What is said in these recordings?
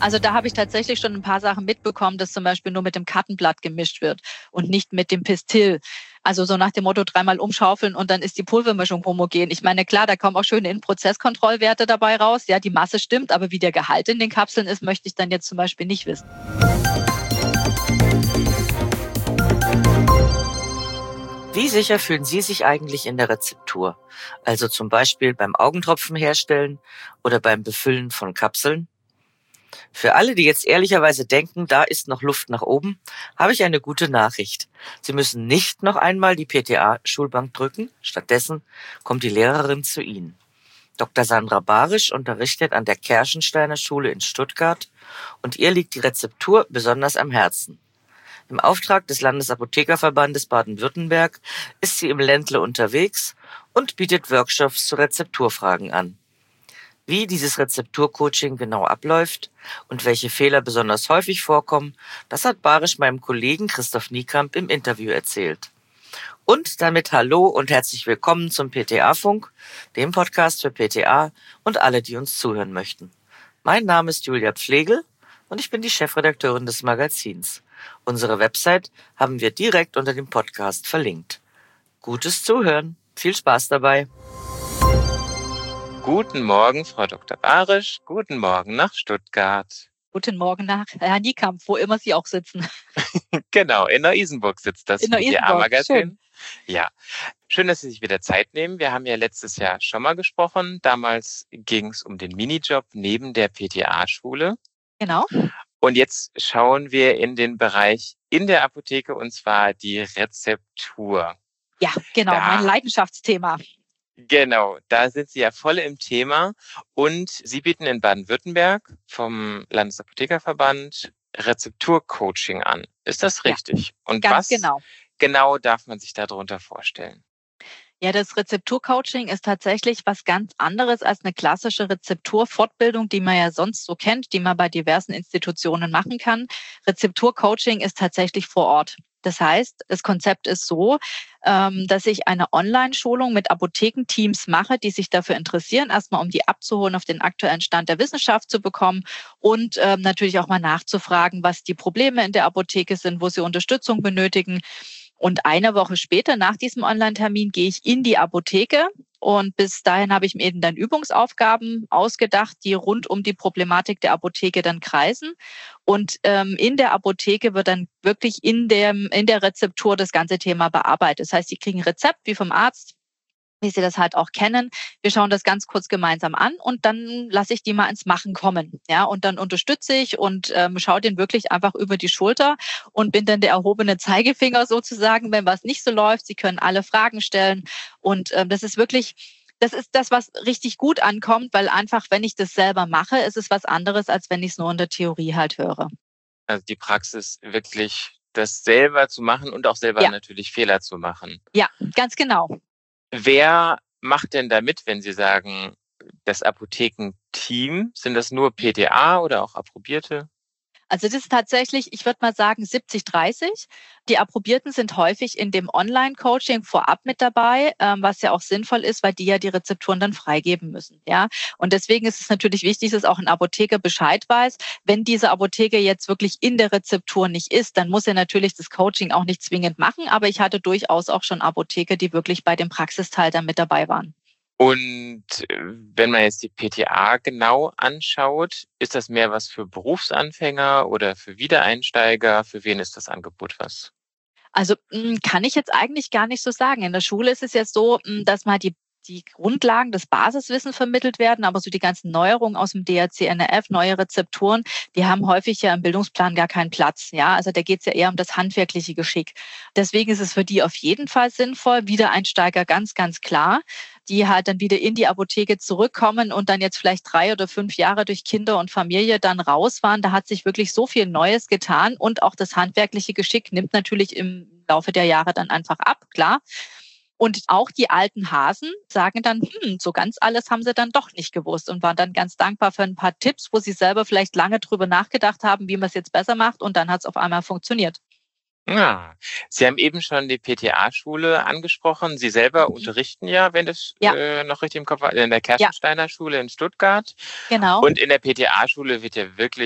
Also da habe ich tatsächlich schon ein paar Sachen mitbekommen, dass zum Beispiel nur mit dem Kartenblatt gemischt wird und nicht mit dem Pistil. Also so nach dem Motto 3-mal umschaufeln und dann ist die Pulvermischung homogen. Ich meine, klar, da kommen auch schöne In-Prozess-Kontrollwerte dabei raus. Ja, die Masse stimmt, aber wie der Gehalt in den Kapseln ist, möchte ich dann jetzt zum Beispiel nicht wissen. Wie sicher fühlen Sie sich eigentlich in der Rezeptur? Also zum Beispiel beim Augentropfen herstellen oder beim Befüllen von Kapseln? Für alle, die jetzt ehrlicherweise denken, da ist noch Luft nach oben, habe ich eine gute Nachricht. Sie müssen nicht noch einmal die PTA-Schulbank drücken. Stattdessen kommt die Lehrerin zu Ihnen. Dr. Sandra Barisch unterrichtet an der Kerschensteiner Schule in Stuttgart und ihr liegt die Rezeptur besonders am Herzen. Im Auftrag des Landesapothekerverbandes Baden-Württemberg ist sie im Ländle unterwegs und bietet Workshops zu Rezepturfragen an. Wie dieses Rezepturcoaching genau abläuft und welche Fehler besonders häufig vorkommen, das hat Barisch meinem Kollegen Christoph Niekamp im Interview erzählt. Und damit hallo und herzlich willkommen zum PTA-Funk, dem Podcast für PTA und alle, die uns zuhören möchten. Mein Name ist Julia Pflegel und ich bin die Chefredakteurin des Magazins. Unsere Website haben wir direkt unter dem Podcast verlinkt. Gutes Zuhören, viel Spaß dabei. Guten Morgen, Frau Dr. Barisch. Guten Morgen nach Stuttgart. Guten Morgen nach Herrn Niekamp, wo immer Sie auch sitzen. Genau, in Neu-Isenburg sitzt das PTA-Magazin. Ja, schön, dass Sie sich wieder Zeit nehmen. Wir haben ja letztes Jahr schon mal gesprochen. Damals ging es um den Minijob neben der PTA-Schule. Genau. Und jetzt schauen wir in den Bereich in der Apotheke, und zwar die Rezeptur. Ja, genau, mein Leidenschaftsthema. Genau, da sind Sie ja voll im Thema. Und Sie bieten in Baden-Württemberg vom Landesapothekerverband Rezepturcoaching an. Ist das richtig? Ja, und ganz was genau darf man sich darunter vorstellen? Ja, das Rezepturcoaching ist tatsächlich was ganz anderes als eine klassische Rezepturfortbildung, die man ja sonst so kennt, die man bei diversen Institutionen machen kann. Rezepturcoaching ist tatsächlich vor Ort. Das heißt, das Konzept ist so, dass ich eine Online-Schulung mit Apothekenteams mache, die sich dafür interessieren, erstmal um die abzuholen, auf den aktuellen Stand der Wissenschaft zu bekommen und natürlich auch mal nachzufragen, was die Probleme in der Apotheke sind, wo sie Unterstützung benötigen. Und eine Woche später, nach diesem Online-Termin, gehe ich in die Apotheke. Und bis dahin habe ich mir eben dann Übungsaufgaben ausgedacht, die rund um die Problematik der Apotheke dann kreisen. Und in der Apotheke wird dann wirklich in der Rezeptur das ganze Thema bearbeitet. Das heißt, Sie kriegen ein Rezept wie vom Arzt, wie Sie das halt auch kennen. Wir schauen das ganz kurz gemeinsam an und dann lasse ich die mal ins Machen kommen. Ja, und dann unterstütze ich und schaue den wirklich einfach über die Schulter und bin dann der erhobene Zeigefinger sozusagen, wenn was nicht so läuft. Sie können alle Fragen stellen und das ist das, was richtig gut ankommt, weil einfach, wenn ich das selber mache, ist es was anderes, als wenn ich es nur in der Theorie halt höre. Also die Praxis wirklich, das selber zu machen und auch selber natürlich Fehler zu machen. Ja, ganz genau. Wer macht denn da mit, wenn Sie sagen, das Apothekenteam? Sind das nur PTA oder auch Approbierte? Also das ist tatsächlich, ich würde mal sagen 70-30. Die Approbierten sind häufig in dem Online-Coaching vorab mit dabei, was ja auch sinnvoll ist, weil die ja die Rezepturen dann freigeben müssen. Ja, und deswegen ist es natürlich wichtig, dass auch ein Apotheker Bescheid weiß. Wenn diese Apotheker jetzt wirklich in der Rezeptur nicht ist, dann muss er natürlich das Coaching auch nicht zwingend machen. Aber ich hatte durchaus auch schon Apotheker, die wirklich bei dem Praxisteil dann mit dabei waren. Und wenn man jetzt die PTA genau anschaut, ist das mehr was für Berufsanfänger oder für Wiedereinsteiger? Für wen ist das Angebot was? Also kann ich jetzt eigentlich gar nicht so sagen. In der Schule ist es jetzt so, dass mal die Grundlagen, das Basiswissen vermittelt werden, aber so die ganzen Neuerungen aus dem DRC-NRF, neue Rezepturen, die haben häufig ja im Bildungsplan gar keinen Platz. Ja, also da geht es ja eher um das handwerkliche Geschick. Deswegen ist es für die auf jeden Fall sinnvoll. Wiedereinsteiger ganz, ganz klar, die halt dann wieder in die Apotheke zurückkommen und dann jetzt vielleicht 3 oder 5 Jahre durch Kinder und Familie dann raus waren. Da hat sich wirklich so viel Neues getan und auch das handwerkliche Geschick nimmt natürlich im Laufe der Jahre dann einfach ab, klar. Und auch die alten Hasen sagen dann, so ganz alles haben sie dann doch nicht gewusst und waren dann ganz dankbar für ein paar Tipps, wo sie selber vielleicht lange drüber nachgedacht haben, wie man es jetzt besser macht und dann hat es auf einmal funktioniert. Ja, Sie haben eben schon die PTA-Schule angesprochen. Sie selber unterrichten ja, wenn das noch richtig im Kopf war, in der Kerschensteiner Schule in Stuttgart. Genau. Und in der PTA-Schule wird ja wirklich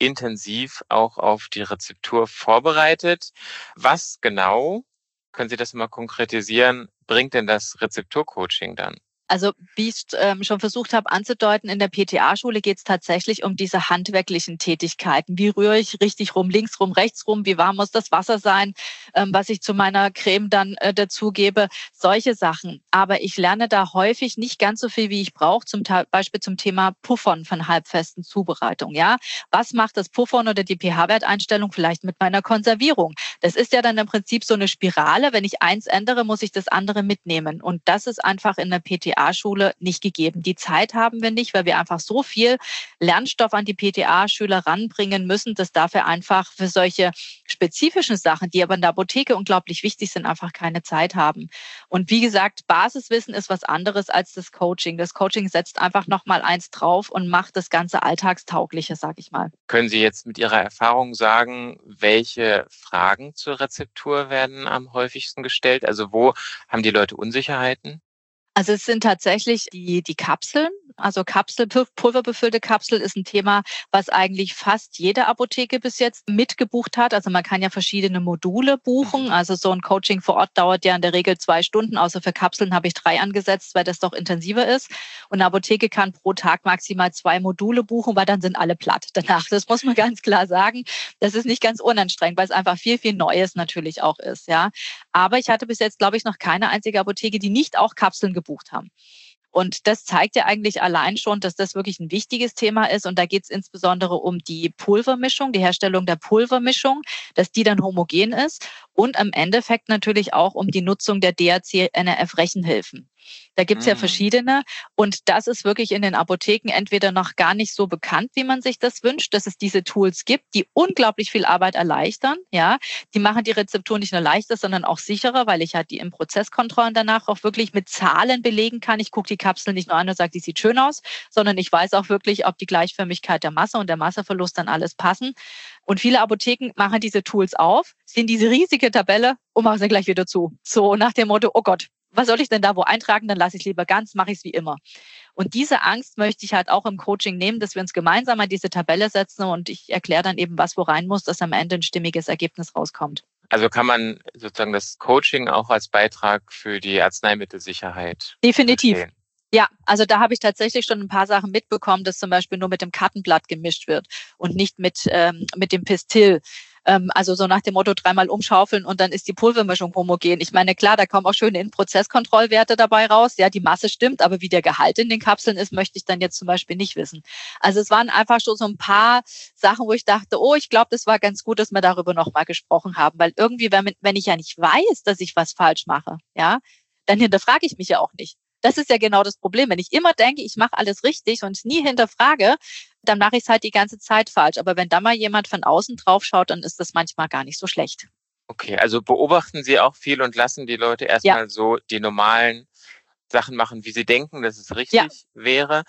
intensiv auch auf die Rezeptur vorbereitet. Was genau, können Sie das mal konkretisieren, bringt denn das Rezepturcoaching dann? Also wie ich schon versucht habe anzudeuten, in der PTA-Schule geht es tatsächlich um diese handwerklichen Tätigkeiten. Wie rühre ich richtig rum, links rum, rechts rum? Wie warm muss das Wasser sein, was ich zu meiner Creme dann dazugebe? Solche Sachen. Aber ich lerne da häufig nicht ganz so viel, wie ich brauche, zum Beispiel zum Thema Puffern von halbfesten Zubereitungen. Ja? Was macht das Puffern oder die pH-Werteinstellung vielleicht mit meiner Konservierung? Das ist ja dann im Prinzip so eine Spirale. Wenn ich eins ändere, muss ich das andere mitnehmen. Und das ist einfach in der PTA-Schule nicht gegeben. Die Zeit haben wir nicht, weil wir einfach so viel Lernstoff an die PTA-Schüler ranbringen müssen, dass dafür einfach für solche spezifischen Sachen, die aber in der Apotheke unglaublich wichtig sind, einfach keine Zeit haben. Und wie gesagt, Basiswissen ist was anderes als das Coaching. Das Coaching setzt einfach nochmal eins drauf und macht das Ganze alltagstauglicher, sage ich mal. Können Sie jetzt mit Ihrer Erfahrung sagen, welche Fragen zur Rezeptur werden am häufigsten gestellt? Also wo haben die Leute Unsicherheiten? Also es sind tatsächlich die Kapseln. Also pulverbefüllte Kapsel ist ein Thema, was eigentlich fast jede Apotheke bis jetzt mitgebucht hat. Also man kann ja verschiedene Module buchen. Also so ein Coaching vor Ort dauert ja in der Regel 2 Stunden. Außer für Kapseln habe ich 3 angesetzt, weil das doch intensiver ist. Und eine Apotheke kann pro Tag maximal 2 Module buchen, weil dann sind alle platt danach. Das muss man ganz klar sagen. Das ist nicht ganz unanstrengend, weil es einfach viel, viel Neues natürlich auch ist. Ja. Aber ich hatte bis jetzt, glaube ich, noch keine einzige Apotheke, die nicht auch Kapseln gebucht haben. Und das zeigt ja eigentlich allein schon, dass das wirklich ein wichtiges Thema ist. Und da geht es insbesondere um die Pulvermischung, die Herstellung der Pulvermischung, dass die dann homogen ist. Und im Endeffekt natürlich auch um die Nutzung der DHC-NRF-Rechenhilfen. Da gibt's ja verschiedene. Und das ist wirklich in den Apotheken entweder noch gar nicht so bekannt, wie man sich das wünscht, dass es diese Tools gibt, die unglaublich viel Arbeit erleichtern. Ja, die machen die Rezeptur nicht nur leichter, sondern auch sicherer, weil ich halt die im Prozesskontrollen danach auch wirklich mit Zahlen belegen kann. Ich gucke die Kapsel nicht nur an und sage, die sieht schön aus, sondern ich weiß auch wirklich, ob die Gleichförmigkeit der Masse und der Masseverlust dann alles passen. Und viele Apotheken machen diese Tools auf, sehen diese riesige Tabelle und machen sie gleich wieder zu. So nach dem Motto, oh Gott, was soll ich denn da wo eintragen? Dann lasse ich es lieber ganz, mache ich es wie immer. Und diese Angst möchte ich halt auch im Coaching nehmen, dass wir uns gemeinsam an diese Tabelle setzen und ich erkläre dann eben, was wo rein muss, dass am Ende ein stimmiges Ergebnis rauskommt. Also kann man sozusagen das Coaching auch als Beitrag für die Arzneimittelsicherheit definitiv verstehen? Ja, also da habe ich tatsächlich schon ein paar Sachen mitbekommen, dass zum Beispiel nur mit dem Kartenblatt gemischt wird und nicht mit dem Pistil. Also so nach dem Motto 3-mal umschaufeln und dann ist die Pulvermischung homogen. Ich meine, klar, da kommen auch schöne In-Prozess-Kontrollwerte dabei raus. Ja, die Masse stimmt, aber wie der Gehalt in den Kapseln ist, möchte ich dann jetzt zum Beispiel nicht wissen. Also es waren einfach schon so ein paar Sachen, wo ich dachte, oh, ich glaube, das war ganz gut, dass wir darüber nochmal gesprochen haben, weil irgendwie, wenn ich ja nicht weiß, dass ich was falsch mache, ja, dann hinterfrage ich mich ja auch nicht. Das ist ja genau das Problem. Wenn ich immer denke, ich mache alles richtig und es nie hinterfrage, dann mache ich es halt die ganze Zeit falsch. Aber wenn da mal jemand von außen drauf schaut, dann ist das manchmal gar nicht so schlecht. Okay, also beobachten Sie auch viel und lassen die Leute erstmal so die normalen Sachen machen, wie sie denken, dass es richtig wäre.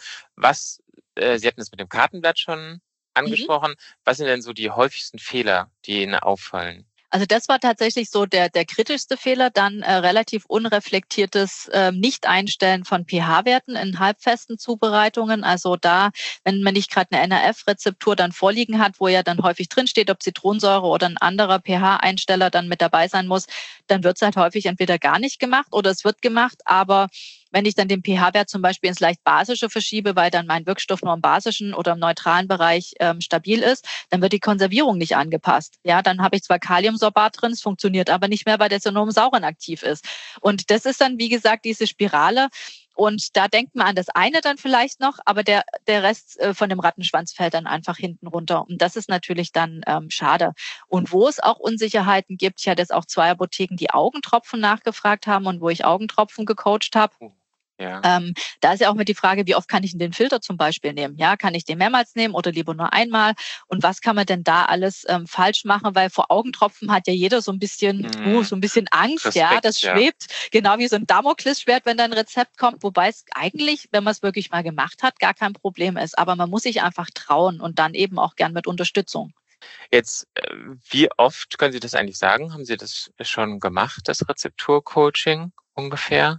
Sie hatten es mit dem Kartenblatt schon angesprochen. Was sind denn so die häufigsten Fehler, die Ihnen auffallen? Also das war tatsächlich so der kritischste Fehler, dann relativ unreflektiertes Nicht-Einstellen von pH-Werten in halbfesten Zubereitungen. Also da, wenn man nicht gerade eine NRF-Rezeptur dann vorliegen hat, wo ja dann häufig drinsteht, ob Zitronensäure oder ein anderer pH-Einsteller dann mit dabei sein muss, dann wird es halt häufig entweder gar nicht gemacht oder es wird gemacht, aber wenn ich dann den pH-Wert zum Beispiel ins leicht basische verschiebe, weil dann mein Wirkstoff nur im basischen oder im neutralen Bereich stabil ist, dann wird die Konservierung nicht angepasst. Ja, dann habe ich zwar Kaliumsorbat drin, es funktioniert aber nicht mehr, weil der so nur im Sauren aktiv ist. Und das ist dann, wie gesagt, diese Spirale. Und da denkt man an das eine dann vielleicht noch, aber der Rest von dem Rattenschwanz fällt dann einfach hinten runter. Und das ist natürlich dann schade. Und wo es auch Unsicherheiten gibt, ich hatte jetzt auch 2 Apotheken, die Augentropfen nachgefragt haben und wo ich Augentropfen gecoacht habe. Ja. Da ist ja auch mit die Frage, wie oft kann ich den Filter zum Beispiel nehmen? Ja, kann ich den mehrmals nehmen oder lieber nur einmal? Und was kann man denn da alles falsch machen? Weil vor Augentropfen hat ja jeder so ein bisschen Angst. Respekt, ja, das schwebt genau wie so ein Damoklesschwert, wenn da ein Rezept kommt. Wobei es eigentlich, wenn man es wirklich mal gemacht hat, gar kein Problem ist. Aber man muss sich einfach trauen und dann eben auch gern mit Unterstützung. Jetzt, wie oft können Sie das eigentlich sagen? Haben Sie das schon gemacht, das Rezepturcoaching ungefähr?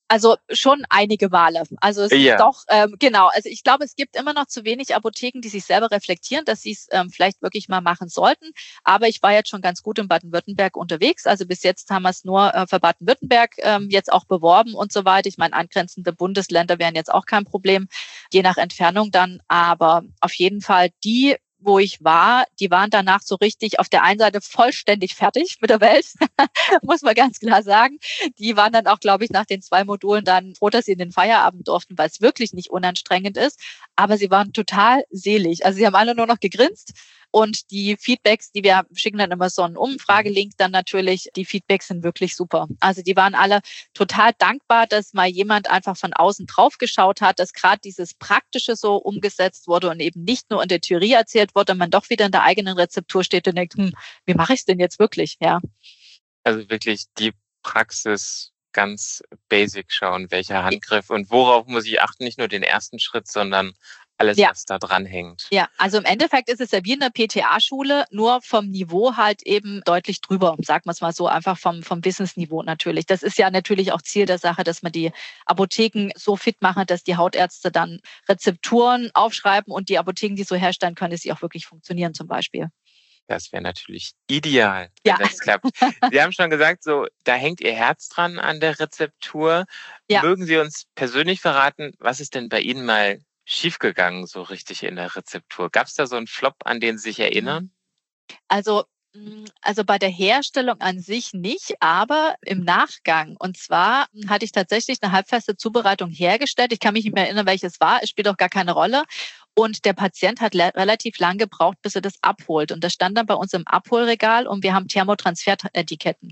Also schon einige Male. Also es ist doch, genau. Also ich glaube, es gibt immer noch zu wenig Apotheken, die sich selber reflektieren, dass sie es vielleicht wirklich mal machen sollten. Aber ich war jetzt schon ganz gut in Baden-Württemberg unterwegs. Also bis jetzt haben wir es nur für Baden-Württemberg jetzt auch beworben und so weiter. Ich meine, angrenzende Bundesländer wären jetzt auch kein Problem, je nach Entfernung dann. Aber auf jeden Fall die, wo ich war, die waren danach so richtig auf der einen Seite vollständig fertig mit der Welt, muss man ganz klar sagen. Die waren dann auch, glaube ich, nach den 2 Modulen dann froh, dass sie in den Feierabend durften, weil es wirklich nicht unanstrengend ist. Aber sie waren total selig. Also sie haben alle nur noch gegrinst. Und die Feedbacks, die wir schicken dann immer so einen Umfragelink dann natürlich, die Feedbacks sind wirklich super. Also die waren alle total dankbar, dass mal jemand einfach von außen drauf geschaut hat, dass gerade dieses Praktische so umgesetzt wurde und eben nicht nur in der Theorie erzählt wurde, man doch wieder in der eigenen Rezeptur steht und denkt, wie mache ich es denn jetzt wirklich? Ja. Also wirklich die Praxis ganz basic schauen, welcher Handgriff und worauf muss ich achten, nicht nur den ersten Schritt, sondern alles, was da dran hängt. Ja, also im Endeffekt ist es ja wie in der PTA-Schule, nur vom Niveau halt eben deutlich drüber, sagen wir es mal so, einfach vom Wissensniveau natürlich. Das ist ja natürlich auch Ziel der Sache, dass man die Apotheken so fit machen, dass die Hautärzte dann Rezepturen aufschreiben und die Apotheken, die so herstellen können, dass sie auch wirklich funktionieren zum Beispiel. Das wäre natürlich ideal, wenn das klappt. Sie haben schon gesagt, so da hängt Ihr Herz dran an der Rezeptur. Ja. Mögen Sie uns persönlich verraten, was ist denn bei Ihnen mal schiefgegangen so richtig in der Rezeptur? Gab es da so einen Flop, an den Sie sich erinnern? Also bei der Herstellung an sich nicht, aber im Nachgang. Und zwar hatte ich tatsächlich eine halbfeste Zubereitung hergestellt. Ich kann mich nicht mehr erinnern, welches war. Es spielt auch gar keine Rolle. Und der Patient hat relativ lang gebraucht, bis er das abholt. Und das stand dann bei uns im Abholregal und wir haben Thermotransfer-Etiketten.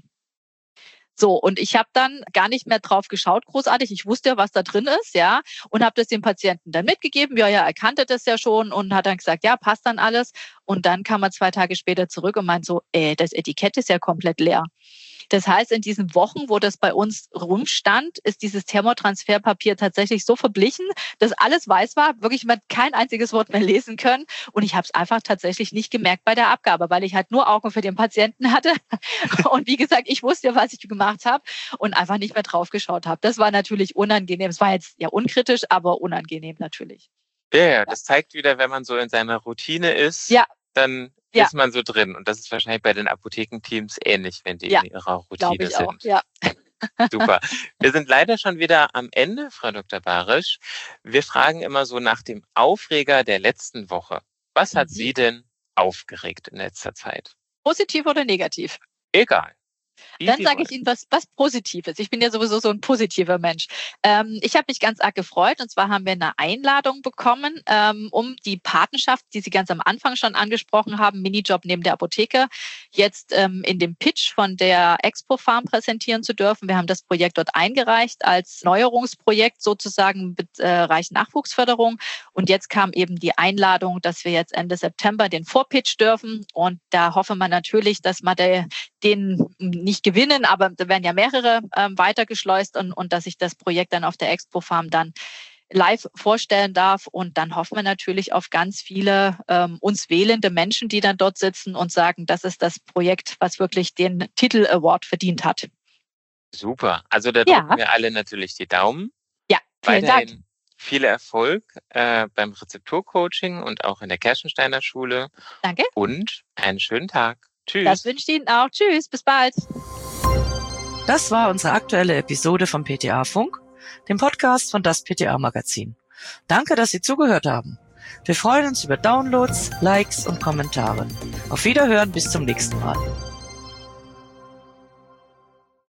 So, und ich habe dann gar nicht mehr drauf geschaut, großartig. Ich wusste ja, was da drin ist, ja, und habe das dem Patienten dann mitgegeben. Ja, er kannte das ja schon und hat dann gesagt, ja, passt dann alles. Und dann kam er 2 Tage später zurück und meint so, das Etikett ist ja komplett leer. Das heißt, in diesen Wochen, wo das bei uns rumstand, ist dieses Thermotransferpapier tatsächlich so verblichen, dass alles weiß war, wirklich man kein einziges Wort mehr lesen können. Und ich habe es einfach tatsächlich nicht gemerkt bei der Abgabe, weil ich halt nur Augen für den Patienten hatte. Und wie gesagt, ich wusste ja, was ich gemacht habe und einfach nicht mehr drauf geschaut habe. Das war natürlich unangenehm. Es war jetzt ja unkritisch, aber unangenehm natürlich. Ja, das zeigt wieder, wenn man so in seiner Routine ist, dann ist man so drin. Und das ist wahrscheinlich bei den Apothekenteams ähnlich, wenn die in ihrer Routine sind. Auch. Ja. Super. Wir sind leider schon wieder am Ende, Frau Dr. Barisch. Wir fragen immer so nach dem Aufreger der letzten Woche. Was hat Sie denn aufgeregt in letzter Zeit? Positiv oder negativ? Egal. Dann sage ich Ihnen was Positives. Ich bin ja sowieso so ein positiver Mensch. Ich habe mich ganz arg gefreut. Und zwar haben wir eine Einladung bekommen, um die Patenschaft, die Sie ganz am Anfang schon angesprochen haben, Minijob neben der Apotheke, jetzt in dem Pitch von der Expo Farm präsentieren zu dürfen. Wir haben das Projekt dort eingereicht als Neuerungsprojekt sozusagen mit Bereich Nachwuchsförderung. Und jetzt kam eben die Einladung, dass wir jetzt Ende September den Vorpitch dürfen. Und da hoffen wir natürlich, dass man den nicht gewinnen, aber da werden ja mehrere weitergeschleust und dass ich das Projekt dann auf der Expo Farm dann live vorstellen darf. Und dann hoffen wir natürlich auf ganz viele uns wählende Menschen, die dann dort sitzen und sagen, das ist das Projekt, was wirklich den Titel Award verdient hat. Super. Also da drücken wir alle natürlich die Daumen. Ja, vielen Dank. Viel Erfolg beim Rezepturcoaching und auch in der Kerschensteiner Schule. Danke. Und einen schönen Tag. Tschüss. Das wünsche ich Ihnen auch. Tschüss, bis bald. Das war unsere aktuelle Episode vom PTA Funk, dem Podcast von das PTA Magazin. Danke, dass Sie zugehört haben. Wir freuen uns über Downloads, Likes und Kommentare. Auf Wiederhören, bis zum nächsten Mal.